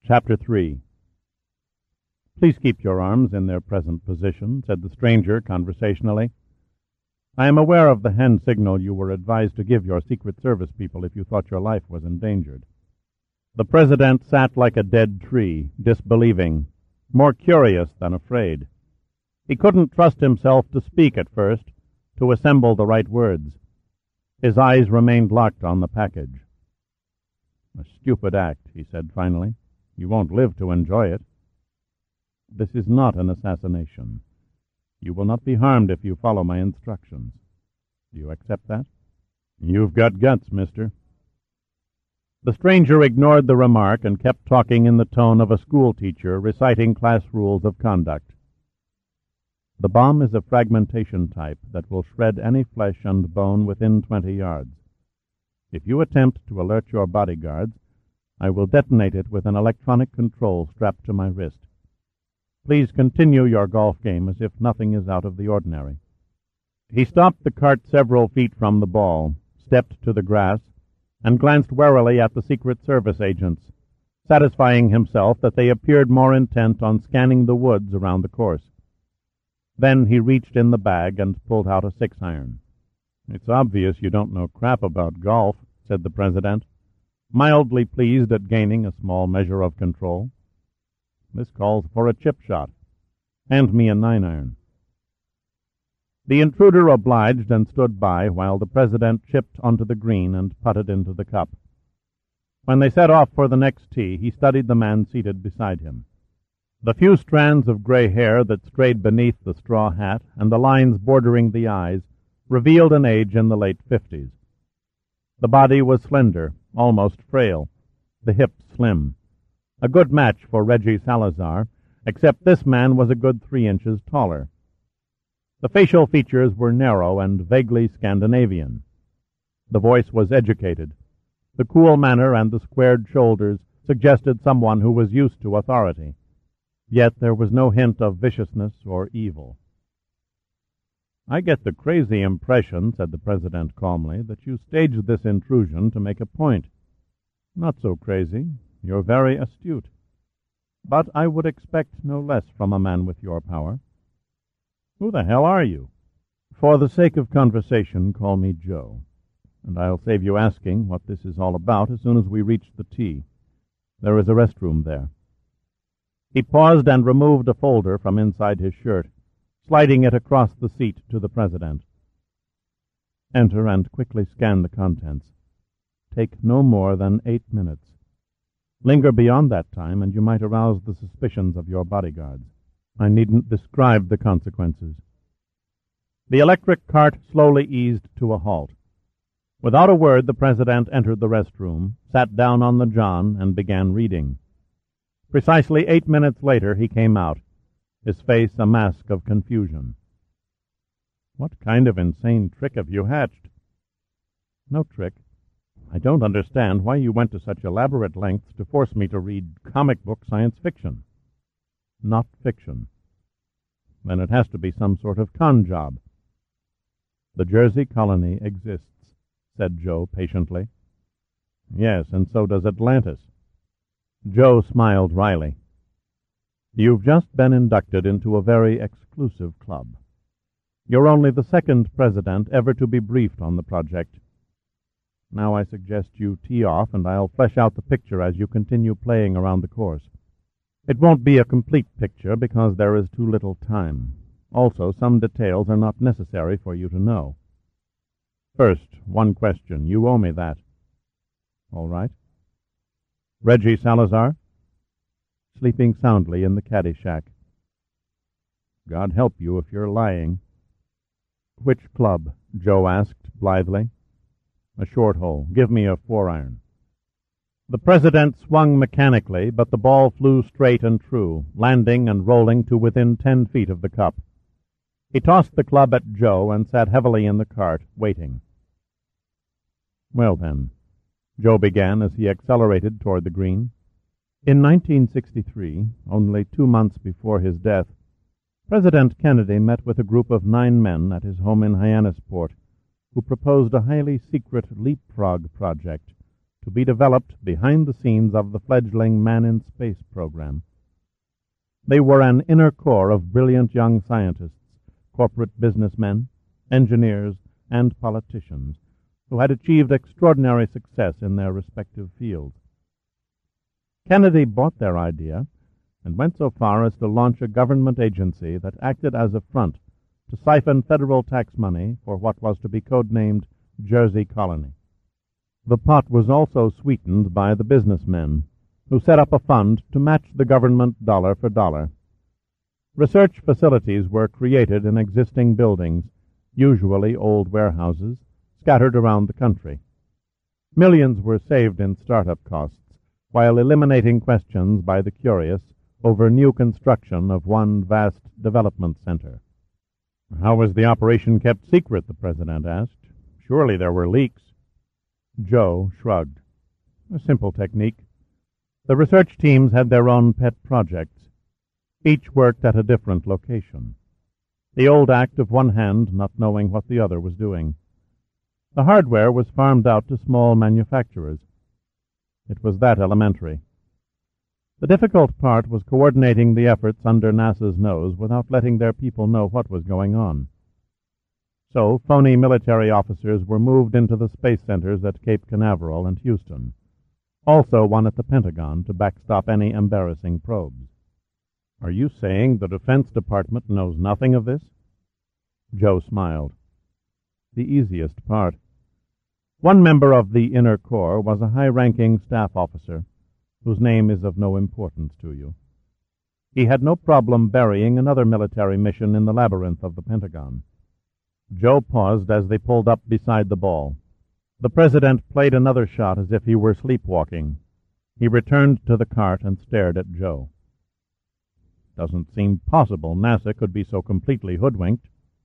Chapter 3. "Please keep your arms in their present position," said the stranger conversationally. "I am aware of the hand signal you were advised to give your Secret Service people if you thought your life was endangered." The President sat like a dead tree, disbelieving, more curious than afraid. He couldn't trust himself to speak at first, to assemble the right words. His eyes remained locked on the package. "A stupid act," he said finally. "You won't live to enjoy it. This is not an assassination. You will not be harmed if you follow my instructions. Do you accept that?" "You've got guts, mister." The stranger ignored the remark and kept talking in the tone of a schoolteacher reciting class rules of conduct. "The bomb is a fragmentation type that will shred any flesh and bone within 20 yards. If you attempt to alert your bodyguards, I will detonate it with an electronic control strapped to my wrist. Please continue your golf game as if nothing is out of the ordinary." He stopped the cart several feet from the ball, stepped to the grass, and glanced warily at the Secret Service agents, satisfying himself that they appeared more intent on scanning the woods around the course. Then he reached in the bag and pulled out a 6-iron. "It's obvious you don't know crap about golf," said the President, mildly pleased at gaining a small measure of control. "This calls for a chip shot. Hand me a 9-iron. The intruder obliged and stood by while the President chipped onto the green and putted into the cup. When they set off for the next tee, he studied the man seated beside him. The few strands of gray hair that strayed beneath the straw hat and the lines bordering the eyes revealed an age in the late 50s. The body was slender, almost frail, the hips slim. A good match for Reggie Salazar, except this man was a good 3 inches taller. The facial features were narrow and vaguely Scandinavian. The voice was educated. The cool manner and the squared shoulders suggested someone who was used to authority. Yet there was no hint of viciousness or evil. "I get the crazy impression," said the President calmly, "that you staged this intrusion to make a point." "Not so crazy. You're very astute. But I would expect no less from a man with your power. Who the hell are you?" "For the sake of conversation, call me Joe. And I'll save you asking what this is all about as soon as we reach the tee. There is a restroom there." He paused and removed a folder from inside his shirt, sliding it across the seat to the President. "Enter and quickly scan the contents. Take no more than 8 minutes. Linger beyond that time, and you might arouse the suspicions of your bodyguards. I needn't describe the consequences." The electric cart slowly eased to a halt. Without a word, the President entered the restroom, sat down on the john, and began reading. Precisely 8 minutes later, he came out, his face a mask of confusion. "What kind of insane trick have you hatched?" "No trick. I don't understand why you went to such elaborate lengths to force me to read comic book science fiction." "Not fiction." "Then it has to be some sort of con job." "The Jersey colony exists," said Joe patiently. "Yes, and so does Atlantis." Joe smiled wryly. "You've just been inducted into a very exclusive club. You're only the second president ever to be briefed on the project. Now I suggest you tee off, and I'll flesh out the picture as you continue playing around the course. It won't be a complete picture because there is too little time. Also, some details are not necessary for you to know. First, one question. You owe me that." "All right." "Reggie Salazar?" "Sleeping soundly in the caddy shack." "God help you if you're lying." "Which club?" Joe asked blithely. "A short hole. Give me a 4-iron. The President swung mechanically, but the ball flew straight and true, landing and rolling to within 10 feet of the cup. He tossed the club at Joe and sat heavily in the cart, waiting. "Well, then," Joe began as he accelerated toward the green. "In 1963, only 2 months before his death, President Kennedy met with a group of 9 men at his home in Hyannisport who proposed a highly secret leapfrog project to be developed behind the scenes of the fledgling Man in Space program. They were an inner core of brilliant young scientists, corporate businessmen, engineers, and politicians who had achieved extraordinary success in their respective fields. Kennedy bought their idea and went so far as to launch a government agency that acted as a front to siphon federal tax money for what was to be codenamed Jersey Colony. The pot was also sweetened by the businessmen, who set up a fund to match the government dollar for dollar. Research facilities were created in existing buildings, usually old warehouses, scattered around the country. Millions were saved in startup costs, while eliminating questions by the curious over new construction of one vast development center. "How was the operation kept secret?" the President asked. "Surely there were leaks." Joe shrugged. "A simple technique. The research teams had their own pet projects. Each worked at a different location. The old act of one hand not knowing what the other was doing. The hardware was farmed out to small manufacturers. It was that elementary. The difficult part was coordinating the efforts under NASA's nose without letting their people know what was going on. So phony military officers were moved into the space centers at Cape Canaveral and Houston, also one at the Pentagon to backstop any embarrassing probes. "Are you saying the Defense Department knows nothing of this?" Joe smiled. "The easiest part. One member of the inner core was a high-ranking staff officer, whose name is of no importance to you. He had no problem burying another military mission in the labyrinth of the Pentagon." Joe paused as they pulled up beside the ball. The President played another shot as if he were sleepwalking. He returned to the cart and stared at Joe. "Doesn't seem possible NASA could be so completely hoodwinked."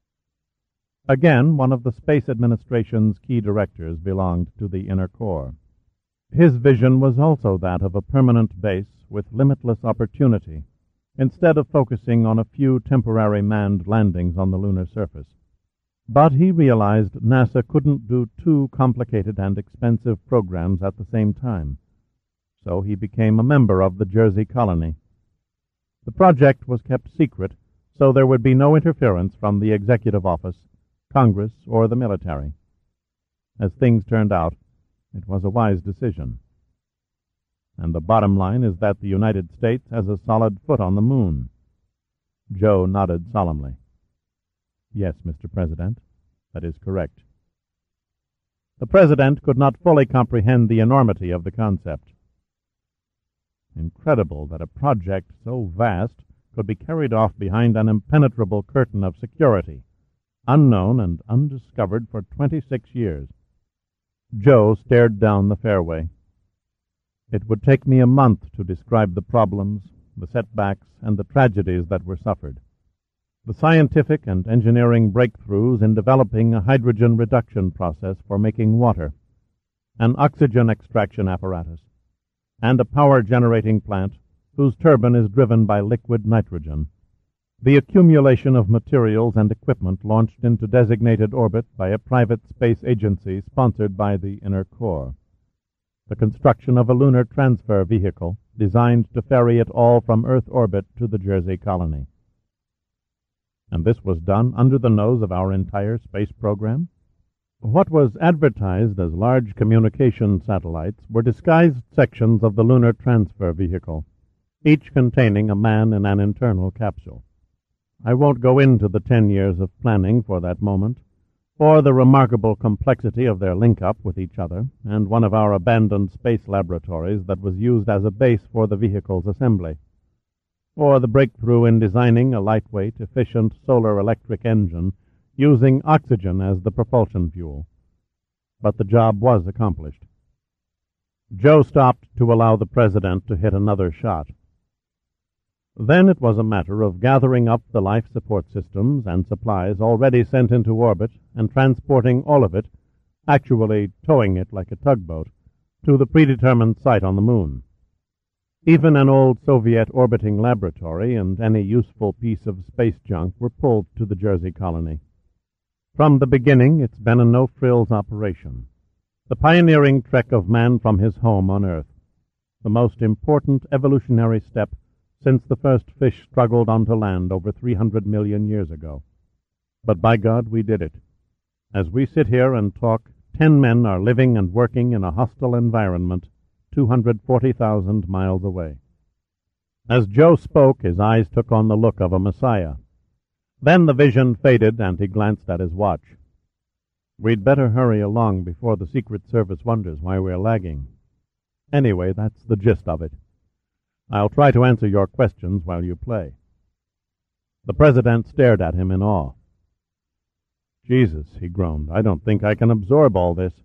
Again, one of the Space Administration's key directors belonged to the inner core. His vision was also that of a permanent base with limitless opportunity, instead of focusing on a few temporary manned landings on the lunar surface. But he realized NASA couldn't do two complicated and expensive programs at the same time, so he became a member of the Jersey Colony. The project was kept secret, so there would be no interference from the Executive Office, Congress, or the military. As things turned out, it was a wise decision. And the bottom line is that the United States has a solid foot on the moon. Joe nodded solemnly. "Yes, Mr. President, that is correct." The President could not fully comprehend the enormity of the concept. Incredible that a project so vast could be carried off behind an impenetrable curtain of security, unknown and undiscovered for 26 years. Joe stared down the fairway. "It would take me a month to describe the problems, the setbacks, and the tragedies that were suffered. The scientific and engineering breakthroughs in developing a hydrogen reduction process for making water, an oxygen extraction apparatus, and a power-generating plant whose turbine is driven by liquid nitrogen. The accumulation of materials and equipment launched into designated orbit by a private space agency sponsored by the inner core. The construction of a lunar transfer vehicle designed to ferry it all from Earth orbit to the Jersey Colony. And this was done under the nose of our entire space program? What was advertised as large communication satellites were disguised sections of the lunar transfer vehicle, each containing a man in an internal capsule. I won't go into the 10 years of planning for that moment, or the remarkable complexity of their link-up with each other and one of our abandoned space laboratories that was used as a base for the vehicle's assembly, or the breakthrough in designing a lightweight, efficient solar electric engine using oxygen as the propulsion fuel. But the job was accomplished. Joe stopped to allow the President to hit another shot. Then it was a matter of gathering up the life support systems and supplies already sent into orbit and transporting all of it, actually towing it like a tugboat, to the predetermined site on the moon. Even an old Soviet orbiting laboratory and any useful piece of space junk were pulled to the Jersey Colony. From the beginning, it's been a no-frills operation. The pioneering trek of man from his home on Earth, the most important evolutionary step since the first fish struggled onto land over 300 million years ago. But by God, we did it. As we sit here and talk, 10 men are living and working in a hostile environment 240,000 miles away. As Joe spoke, his eyes took on the look of a messiah. Then the vision faded, and he glanced at his watch. We'd better hurry along before the Secret Service wonders why we're lagging. Anyway, that's the gist of it. I'll try to answer your questions while you play. The President stared at him in awe. Jesus, he groaned, I don't think I can absorb all this.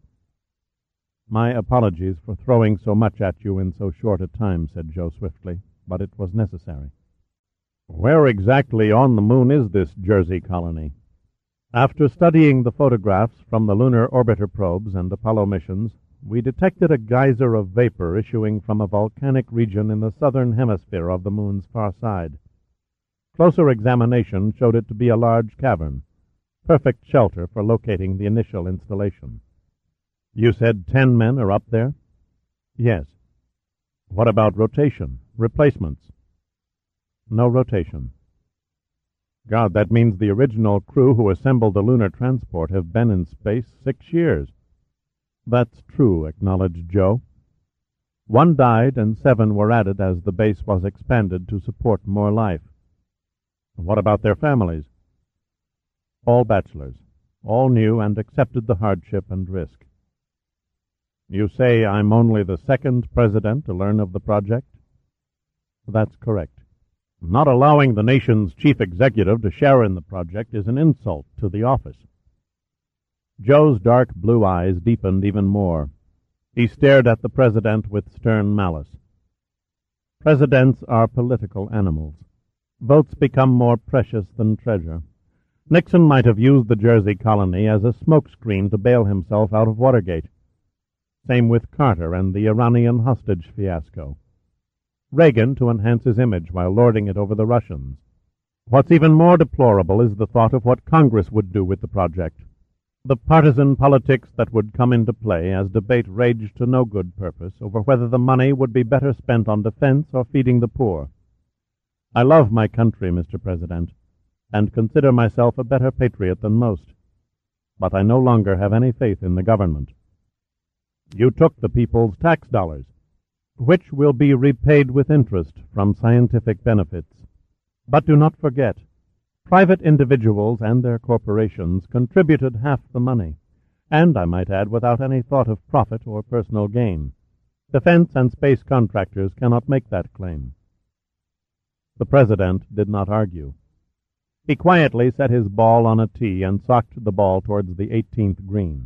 My apologies for throwing so much at you in so short a time, said Joe swiftly, but it was necessary. Where exactly on the moon is this Jersey colony? After studying the photographs from the lunar orbiter probes and Apollo missions, we detected a geyser of vapor issuing from a volcanic region in the southern hemisphere of the moon's far side. Closer examination showed it to be a large cavern, perfect shelter for locating the initial installation. You said 10 men are up there? Yes. What about rotation? Replacements? No rotation. God, that means the original crew who assembled the lunar transport have been in space 6 years. That's true, acknowledged Joe. 1 died and 7 were added as the base was expanded to support more life. What about their families? All bachelors. All knew and accepted the hardship and risk. You say I'm only the 2nd president to learn of the project? That's correct. Not allowing the nation's chief executive to share in the project is an insult to the office. Joe's dark blue eyes deepened even more. He stared at the president with stern malice. Presidents are political animals. Votes become more precious than treasure. Nixon might have used the Jersey colony as a smokescreen to bail himself out of Watergate. Same with Carter and the Iranian hostage fiasco. Reagan to enhance his image while lording it over the Russians. What's even more deplorable is the thought of what Congress would do with the project. The partisan politics that would come into play as debate raged to no good purpose over whether the money would be better spent on defense or feeding the poor. I love my country, Mr. President, and consider myself a better patriot than most, but I no longer have any faith in the government. You took the people's tax dollars, which will be repaid with interest from scientific benefits. But do not forget, private individuals and their corporations contributed half the money, and, I might add, without any thought of profit or personal gain. Defense and space contractors cannot make that claim. The President did not argue. He quietly set his ball on a tee and socked the ball towards the 18th green.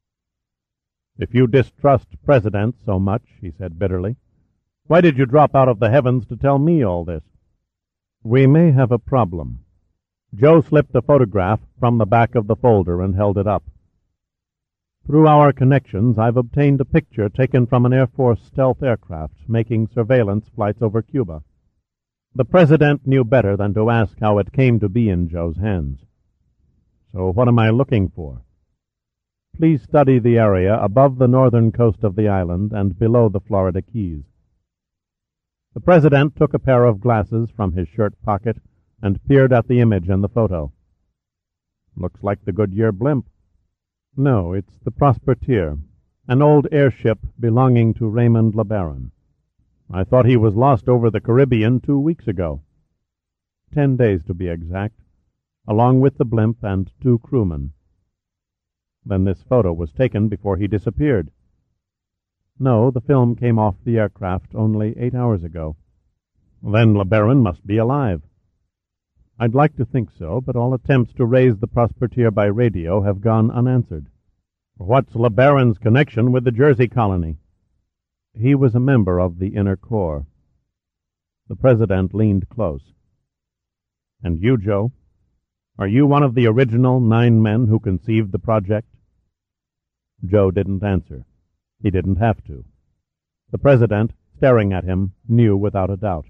If you distrust presidents so much, he said bitterly, why did you drop out of the heavens to tell me all this? We may have a problem. Joe slipped a photograph from the back of the folder and held it up. Through our connections, I've obtained a picture taken from an Air Force stealth aircraft making surveillance flights over Cuba. The President knew better than to ask how it came to be in Joe's hands. So what am I looking for? Please study the area above the northern coast of the island and below the Florida Keys. The President took a pair of glasses from his shirt pocket and peered at the image in the photo. Looks like the Goodyear blimp. No, it's the Prospertier, an old airship belonging to Raymond LeBaron. I thought he was lost over the Caribbean 2 weeks ago. 10 days to be exact, along with the blimp and 2 crewmen. Then this photo was taken before he disappeared. No, the film came off the aircraft only 8 hours ago. Then LeBaron must be alive. I'd like to think so, but all attempts to raise the Prospertier by radio have gone unanswered. What's LeBaron's connection with the Jersey colony? He was a member of the Inner Corps. The President leaned close. And you, Joe? Are you one of the original 9 men who conceived the project? Joe didn't answer. He didn't have to. The President, staring at him, knew without a doubt.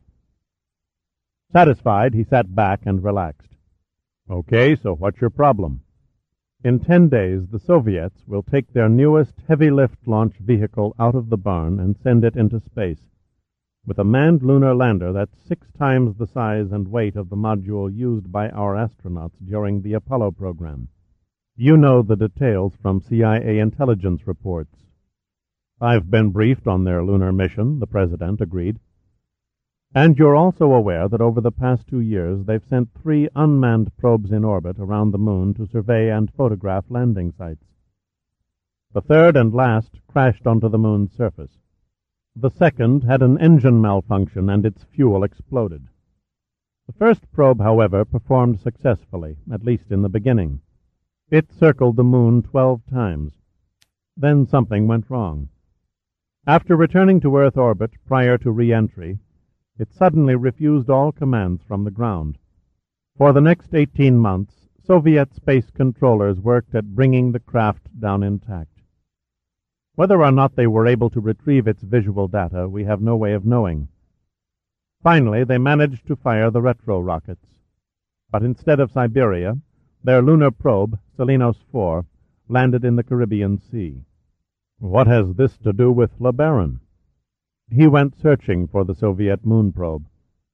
Satisfied, he sat back and relaxed. Okay, so what's your problem? In 10 days, the Soviets will take their newest heavy-lift launch vehicle out of the barn and send it into space, with a manned lunar lander that's 6 times the size and weight of the module used by our astronauts during the Apollo program. You know the details from CIA intelligence reports. I've been briefed on their lunar mission, the President agreed. And you're also aware that over the past 2 years they've sent 3 unmanned probes in orbit around the moon to survey and photograph landing sites. The third and last crashed onto the moon's surface. The second had an engine malfunction and its fuel exploded. The first probe, however, performed successfully, at least in the beginning. It circled the moon 12 times. Then something went wrong. After returning to Earth orbit prior to re-entry, it suddenly refused all commands from the ground. For the next 18 months, Soviet space controllers worked at bringing the craft down intact. Whether or not they were able to retrieve its visual data, we have no way of knowing. Finally, they managed to fire the retro rockets. But instead of Siberia, their lunar probe, Selenos 4, landed in the Caribbean Sea. What has this to do with LeBaron? He went searching for the Soviet moon probe.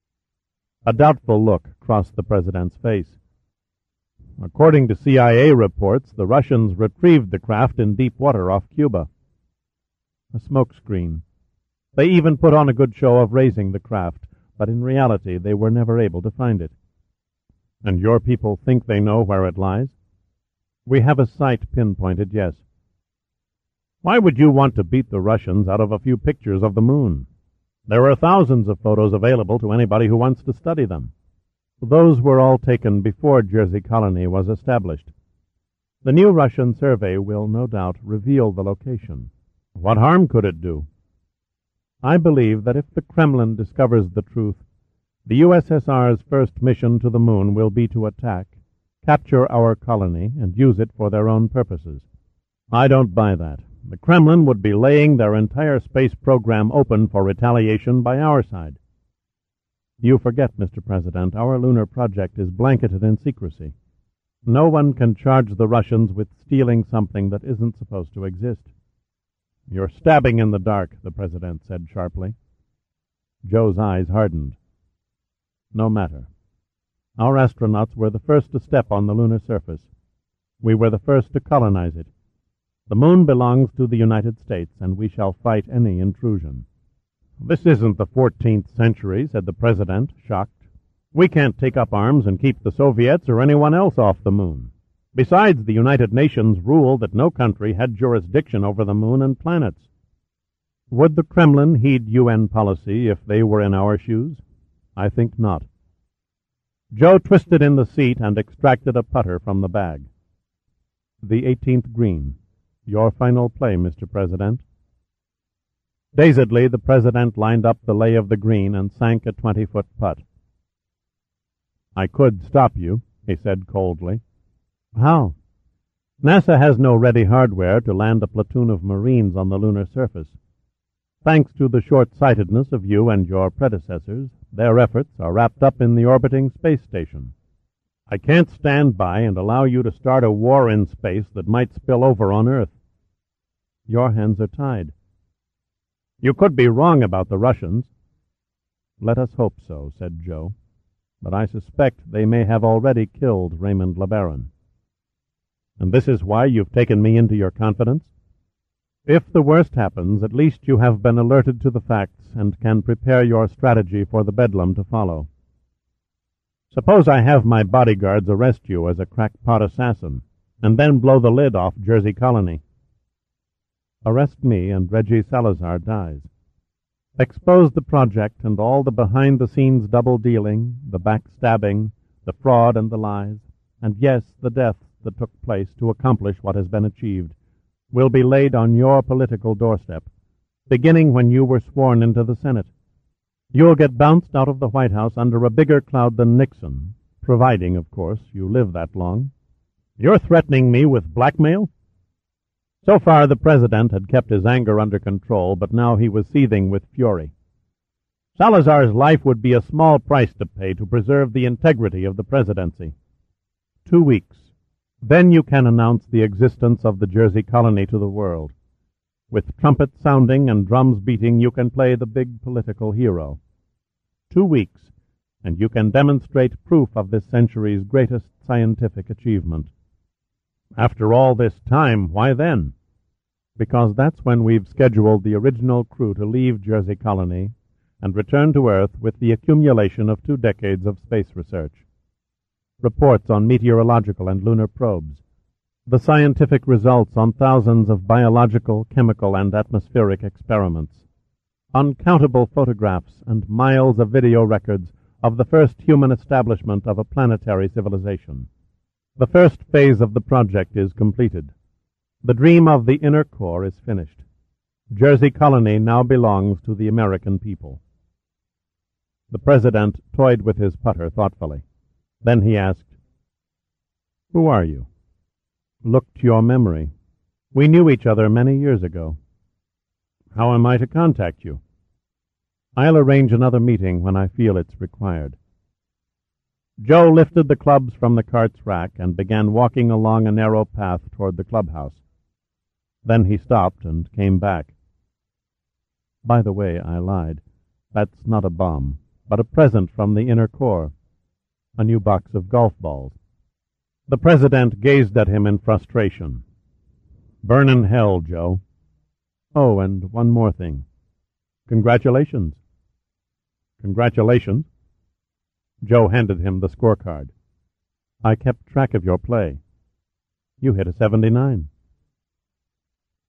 A doubtful look crossed the President's face. According to CIA reports, the Russians retrieved the craft in deep water off Cuba. A smokescreen. They even put on a good show of raising the craft, but in reality they were never able to find it. And your people think they know where it lies? We have a site pinpointed, yes. Why would you want to beat the Russians out of a few pictures of the moon? There are thousands of photos available to anybody who wants to study them. Those were all taken before Jersey Colony was established. The new Russian survey will no doubt reveal the location. What harm could it do? I believe that if the Kremlin discovers the truth, the USSR's first mission to the moon will be to attack, capture our colony, and use it for their own purposes. I don't buy that. The Kremlin would be laying their entire space program open for retaliation by our side. You forget, Mr. President, our lunar project is blanketed in secrecy. No one can charge the Russians with stealing something that isn't supposed to exist. You're stabbing in the dark, the President said sharply. Joe's eyes hardened. No matter. Our astronauts were the first to step on the lunar surface. We were the first to colonize it. The moon belongs to the United States, and we shall fight any intrusion. This isn't the 14th century, said the President, shocked. We can't take up arms and keep the Soviets or anyone else off the moon. Besides, the United Nations ruled that no country had jurisdiction over the moon and planets. Would the Kremlin heed UN policy if they were in our shoes? I think not. Joe twisted in the seat and extracted a putter from the bag. The 18th green. Your final play, Mr. President. Dazedly, the President lined up the lay of the green and sank a 20-foot putt. I could stop you, he said coldly. How? NASA has no ready hardware to land a platoon of Marines on the lunar surface. Thanks to the short-sightedness of you and your predecessors, their efforts are wrapped up in the orbiting space station. I can't stand by and allow you to start a war in space that might spill over on Earth. Your hands are tied. You could be wrong about the Russians. Let us hope so, said Joe. But I suspect they may have already killed Raymond LeBaron. And this is why you've taken me into your confidence? If the worst happens, at least you have been alerted to the facts and can prepare your strategy for the bedlam to follow. Suppose I have my bodyguards arrest you as a crackpot assassin, and then blow the lid off Jersey Colony. Arrest me and Reggie Salazar dies. Expose the project and all the behind-the-scenes double-dealing, the backstabbing, the fraud and the lies, and yes, the deaths that took place to accomplish what has been achieved, will be laid on your political doorstep, beginning when you were sworn into the Senate. You'll get bounced out of the White House under a bigger cloud than Nixon, providing, of course, you live that long. You're threatening me with blackmail? So far, the President had kept his anger under control, but now he was seething with fury. Salazar's life would be a small price to pay to preserve the integrity of the presidency. 2 weeks. Then you can announce the existence of the Jersey colony to the world. With trumpets sounding and drums beating, you can play the big political hero. 2 weeks, and you can demonstrate proof of this century's greatest scientific achievement. After all this time, why then? Because that's when we've scheduled the original crew to leave Jersey Colony and return to Earth with the accumulation of 2 decades of space research. Reports on meteorological and lunar probes, the scientific results on thousands of biological, chemical, and atmospheric experiments, uncountable photographs and miles of video records of the first human establishment of a planetary civilization. The first phase of the project is completed. The dream of the inner core is finished. Jersey Colony now belongs to the American people. The President toyed with his putter thoughtfully. Then he asked, "Who are you?" "Look to your memory. We knew each other many years ago." "How am I to contact you?" "I'll arrange another meeting when I feel it's required." Joe lifted the clubs from the cart's rack and began walking along a narrow path toward the clubhouse. Then he stopped and came back. "By the way, I lied. That's not a bomb, but a present from the inner core. A new box of golf balls." The President gazed at him in frustration. "Burn in hell, Joe." "Oh, and one more thing. Congratulations." "Congratulations?" Joe handed him the scorecard. "I kept track of your play. You hit a 79.